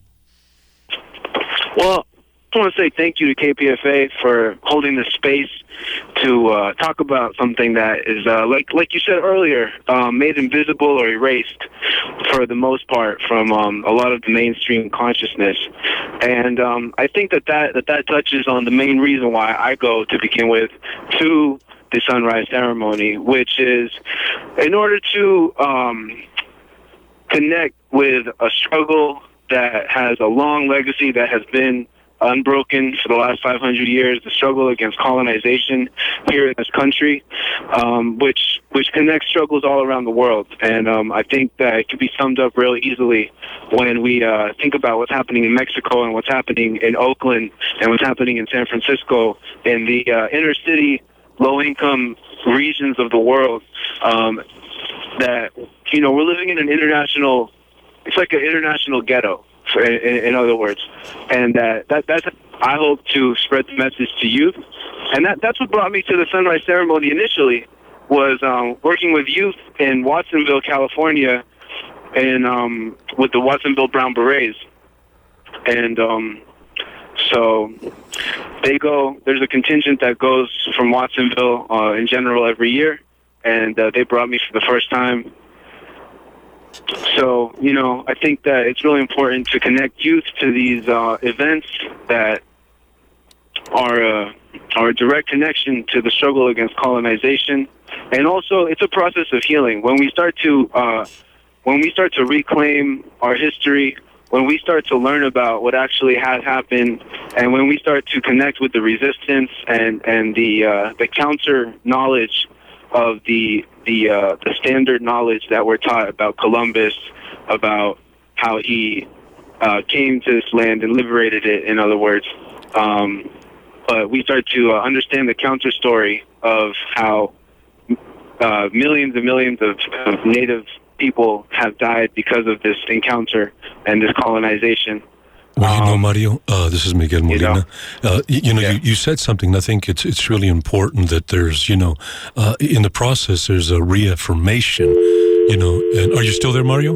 Well, I want to say thank you to K P F A for holding this space to uh, talk about something that is, uh, like like you said earlier, um, made invisible or erased for the most part from um, a lot of the mainstream consciousness. And um, I think that that, that that touches on the main reason why I go to begin with to the sunrise ceremony, which is in order to um, connect with a struggle that has a long legacy that has been unbroken for the last five hundred years, the struggle against colonization here in this country, um, which which connects struggles all around the world. And um, I think that it can be summed up really easily when we uh, think about what's happening in Mexico and what's happening in Oakland and what's happening in San Francisco, in the uh, inner city, low-income regions of the world. Um, that, you know, we're living in an international, it's like an international ghetto, for, in, in other words. And that, that that's, I hope to spread the message to youth. And that that's what brought me to the sunrise ceremony initially, was um, working with youth in Watsonville, California, and um, with the Watsonville Brown Berets. And um, so they go, there's a contingent that goes from Watsonville uh, in general every year, and uh, they brought me for the first time. So, you know, I think that it's really important to connect youth to these uh, events that are, uh, are a direct connection to the struggle against colonization. And also, it's a process of healing. When we start to uh, when we start to reclaim our history, when we start to learn about what actually has happened, and when we start to connect with the resistance and and the uh, the counter knowledge of the the uh, the standard knowledge that we're taught about Columbus, about how he uh, came to this land and liberated it, in other words, um, but we start to uh, understand the counter story of how uh, millions and millions of, of Native people have died because of this encounter and this colonization. Well, you know, um, Mario, uh, this is Miguel Molina. You know, uh, you, you, know yeah. you, you said something. I think it's it's really important that there's, you know, uh, in the process, there's a reaffirmation, you know. And are you still there, Mario?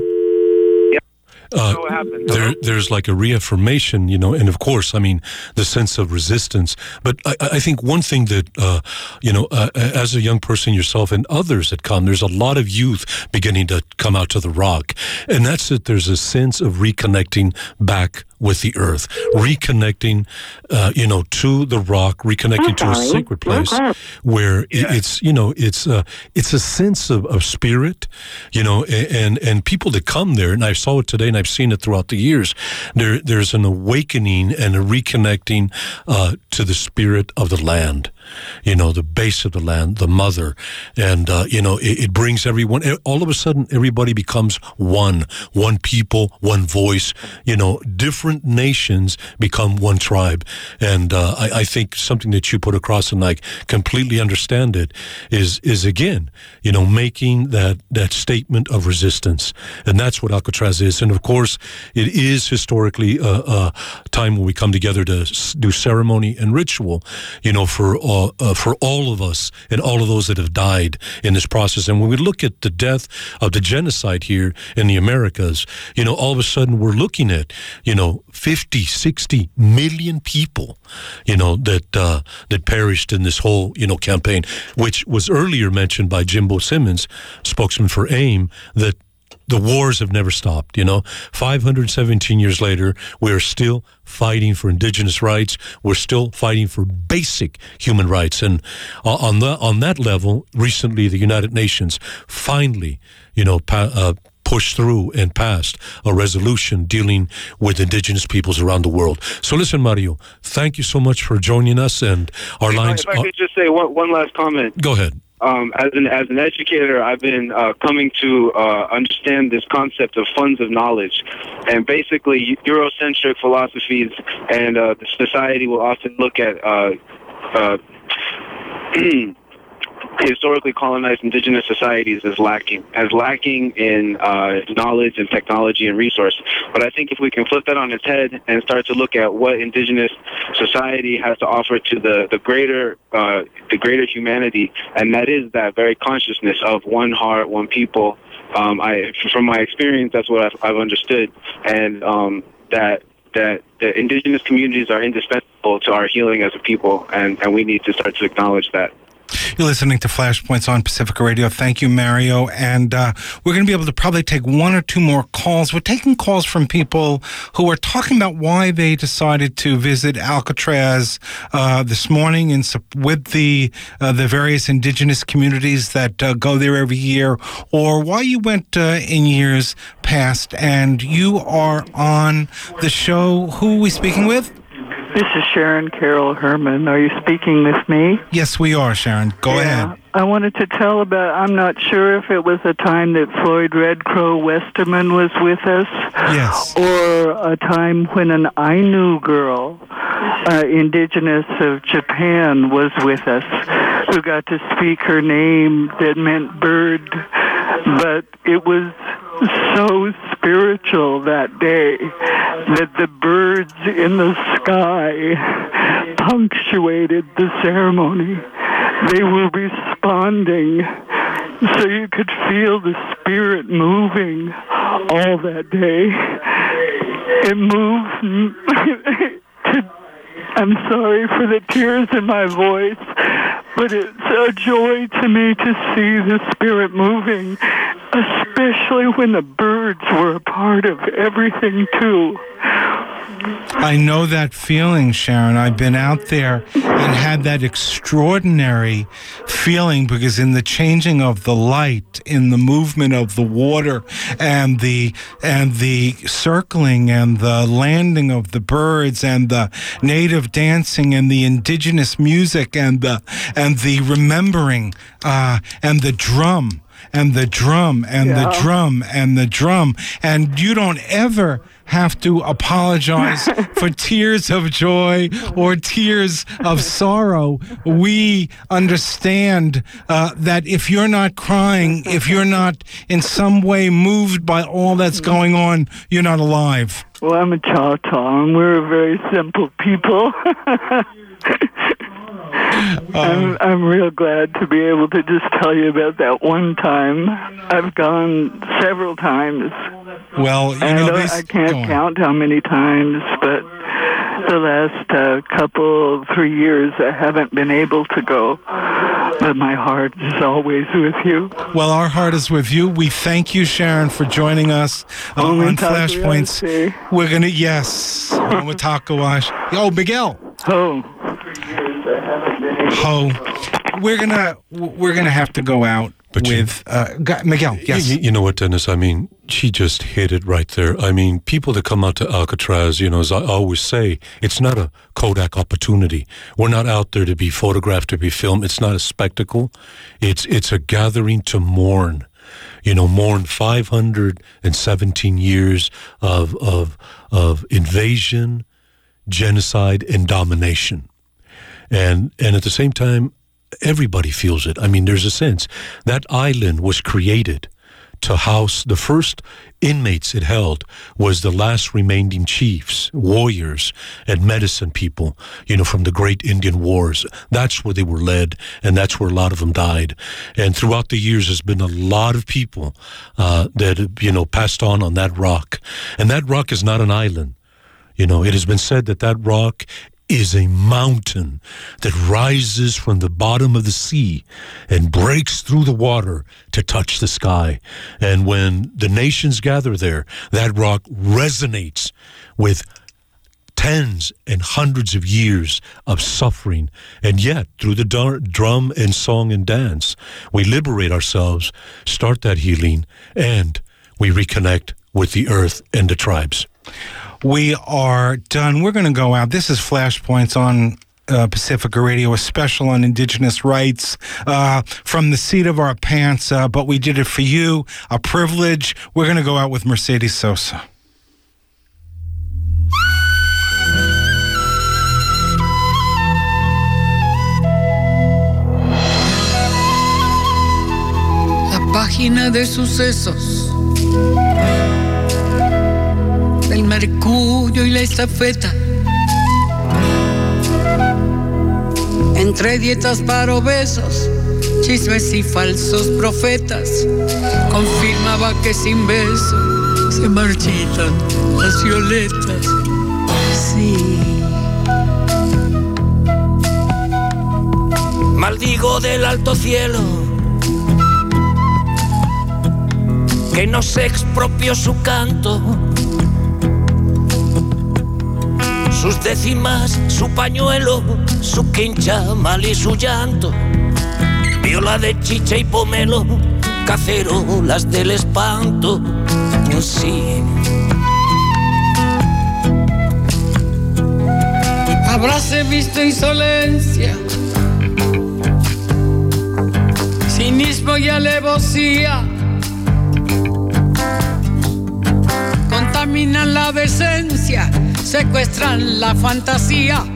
Uh, what happened? There, there's like a reaffirmation, you know, and of course, I mean, the sense of resistance. But I, I think one thing that, uh, you know, uh, as a young person yourself and others that come, there's a lot of youth beginning to come out to the rock. And that's that there's a sense of reconnecting back with the earth, reconnecting, uh, you know, to the rock, reconnecting to a sacred place where Yeah. it's, you know, it's uh, it's a sense of, of spirit, you know, and and people that come there, and I saw it today, and I've seen it throughout the years. There, there's an awakening and a reconnecting uh, to the spirit of the land, you know, the base of the land, the mother, and uh, you know, it, it brings everyone. All of a sudden, everybody becomes one, one people, one voice. You know, different nations become one tribe, and uh, I, I think something that you put across, and I completely understand it, is is again, you know, making that that statement of resistance, and that's what Alcatraz is. And of course, it is historically a, a time when we come together to do ceremony and ritual, you know, for all, uh, for all of us and all of those that have died in this process. And when we look at the death of the genocide here in the Americas, you know, all of a sudden we're looking at, you know, fifty, sixty million people, you know, that uh, that perished in this whole, you know, campaign, which was earlier mentioned by Jimbo Simmons, spokesman for AIM, that the wars have never stopped, you know. five hundred seventeen years later, we are still fighting for indigenous rights. We're still fighting for basic human rights. And uh, on, the, on that level, recently the United Nations finally, you know, pa- uh, pushed through and passed a resolution dealing with indigenous peoples around the world. So listen, Mario, thank you so much for joining us, and our if lines... I, if I could just say one, one last comment. Go ahead. Um, as an as an educator, I've been uh, coming to uh, understand this concept of funds of knowledge, and basically Eurocentric philosophies and uh, the society will often look at uh, uh, historically colonized indigenous societies as lacking, as lacking in uh, knowledge and technology and resource. But I think if we can flip that on its head and start to look at what indigenous society has to offer to the the greater uh, the greater humanity, and that is that very consciousness of one heart, one people. Um, I, from my experience, that's what I've, I've understood, and um, that that the indigenous communities are indispensable to our healing as a people, and, and we need to start to acknowledge that. You're listening to Flashpoints on Pacifica Radio. Thank you, Mario. And uh, we're going to be able to probably take one or two more calls. We're taking calls from people who are talking about why they decided to visit Alcatraz uh, this morning and with the uh, the various indigenous communities that uh, go there every year, or why you went uh, in years past. And you are on the show. Who are we speaking with? This is Sharon Carol Herman. Are you speaking with me? Yes, we are, Sharon. Go yeah. ahead. I wanted to tell about, I'm not sure if it was a time that Floyd Red Crow Westerman was with us. Yes. Or a time when an Ainu girl, uh, indigenous of Japan, was with us, who got to speak her name that meant bird but it was so spiritual that day that the birds in the sky punctuated the ceremony. They were responding, so you could feel the spirit moving all that day. It moved to, I'm sorry for the tears in my voice, but it's a joy to me to see the spirit moving, especially when the birds were a part of everything too. I know that feeling, Sharon. I've been out there and had that extraordinary feeling, because in the changing of the light, in the movement of the water, and the and the circling and the landing of the birds, and the native dancing and the indigenous music, and the and the remembering uh, and the drum and the drum and yeah. the drum and the drum, and you don't ever have to apologize for tears of joy or tears of sorrow. We understand uh, that if you're not crying, if you're not in some way moved by all that's going on, you're not alive. Well, I'm a Choctaw, and we're a very simple people. I'm, I'm real glad to be able to just tell you about that one time. I've gone several times. Well, you and know, I, this, I can't count how many times, but the last uh, couple, three years, I haven't been able to go. But my heart is always with you. Well, our heart is with you. We thank you, Sharon, for joining us uh, on Flashpoints. We're going to, yes, on Watakawash. Oh, Miguel. Oh. Oh. We're going to, we're going to have to go out. But with you, uh, Miguel, yes. You, you know what, Dennis? I mean, she just hit it right there. I mean, people that come out to Alcatraz, you know, as I always say, it's not a Kodak opportunity. We're not out there to be photographed, to be filmed. It's not a spectacle. It's it's a gathering to mourn. You know, mourn five hundred seventeen years of of of invasion, genocide, and domination, and and at the same time, everybody feels it. I mean, there's a sense. That island was created to house the first inmates it held was the last remaining chiefs, warriors, and medicine people, you know, from the great Indian wars. That's where they were led, and that's where a lot of them died. And throughout the years, there's been a lot of people uh, that, you know, passed on on that rock. And that rock is not an island. You know, it has been said that that rock is a mountain that rises from the bottom of the sea and breaks through the water to touch the sky. And when the nations gather there, that rock resonates with tens and hundreds of years of suffering. And yet, through the dar- drum and song and dance, we liberate ourselves, start that healing, and we reconnect with the earth and the tribes. We are done. We're going to go out. This is Flashpoints on uh, Pacifica Radio, a special on Indigenous rights uh, from the seat of our pants, uh, but we did it for you, a privilege. We're going to go out with Mercedes Sosa. La página de sucesos, el mercurio y la estafeta, entre dietas para obesos, chismes y falsos profetas, confirmaba que sin beso se marchitan las violetas. Sí. Maldigo del alto cielo que nos expropió su canto, sus décimas, su pañuelo, su quincha mal y su llanto, viola de chicha y pomelo, cacerolas del espanto, sí. Habráse visto insolencia, cinismo y alevosía, contaminan la decencia, secuestran la fantasía,